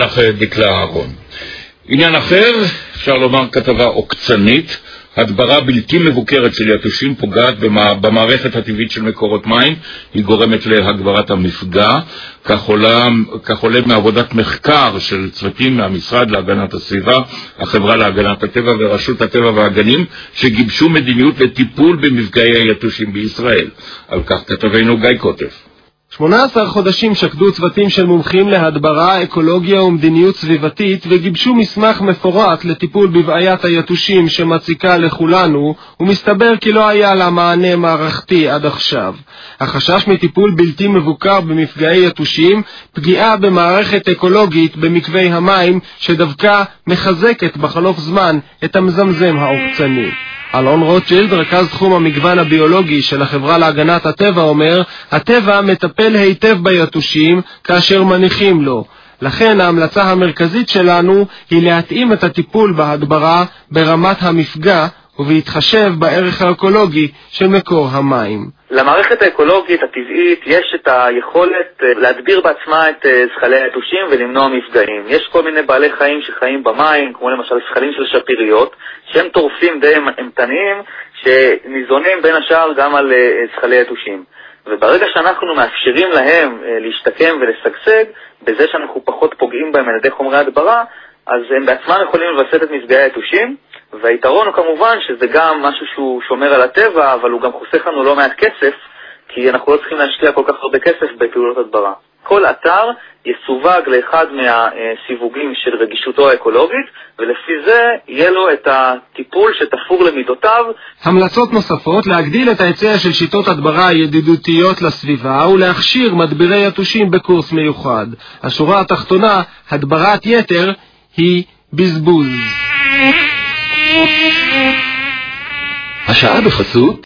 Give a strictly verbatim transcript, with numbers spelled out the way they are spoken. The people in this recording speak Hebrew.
דקלה אהרון. עניין אחר, אפשר לומר כתבה עוקצנית, הדברה בלתי מבוקרת של יתושים פוגעת במערכת הטבעית של מקורות מים, היא גורמת להגברת המפגע, כך עולה, כך עולה מעבודת מחקר של צוותים מהמשרד להגנת הסביבה, החברה להגנת הטבע ורשות הטבע והגנים, שגיבשו מדיניות לטיפול במפגעי היתושים בישראל. על כך כתבנו גיא קוטף. שמונה עשר חודשים שקדו צוותים של מומחים להדברה, אקולוגיה ומדיניות סביבתית וגיבשו מסמך מפורט לטיפול בבעיית היתושים שמציקה לכולנו, ומסתבר כי לא היה לה מענה מערכתי עד עכשיו. החשש מטיפול בלתי מבוקר במפגעי יתושים, פגיעה במערכת אקולוגית במקווי המים שדווקא מחזקת בחלוף זמן את המזמזם העוקצני. אלון רוטשילד, רכז תחום המגוון הביולוגי של החברה להגנת הטבע, אומר, הטבע מטפל היטב ביתושים כאשר מניחים לו. לכן ההמלצה המרכזית שלנו היא להתאים את הטיפול בהדברה ברמת המפגע ובהתחשב בערך האקולוגי של מקור המים. למערכת האקולוגית הטבעית יש את היכולת להדביר בעצמה את זחלי היתושים ולמנוע מפגעים. יש כל מיני בעלי חיים שחיים במים, כמו למשל זחלים של שפיריות, שהם טורפים די אימתניים שניזונים בין השאר גם על זחלי היתושים. וברגע שאנחנו מאפשרים להם להשתקם ולשגשג, בזה שאנחנו פחות פוגעים בהם על ידי חומרי הדברה, אז הם בעצמם יכולים לבסס את מפגעי היתושים. והיתרון הוא כמובן שזה גם משהו שהוא שומר על הטבע, אבל הוא גם חוסך לנו לא מעט כסף, כי אנחנו לא צריכים להשקיע כל כך הרבה כסף בפעולות הדברה. כל אתר יסווג לאחד מהסיווגים של רגישותו האקולוגית, ולפי זה יהיה לו את הטיפול שתפור למידותיו. המלצות נוספות להגדיל את ההיצע של שיטות הדברה ידידותיות לסביבה ולהכשיר מדבירי יתושים בקורס מיוחד. השורה התחתונה, הדברת יתר היא בזבוז. השעה בחסות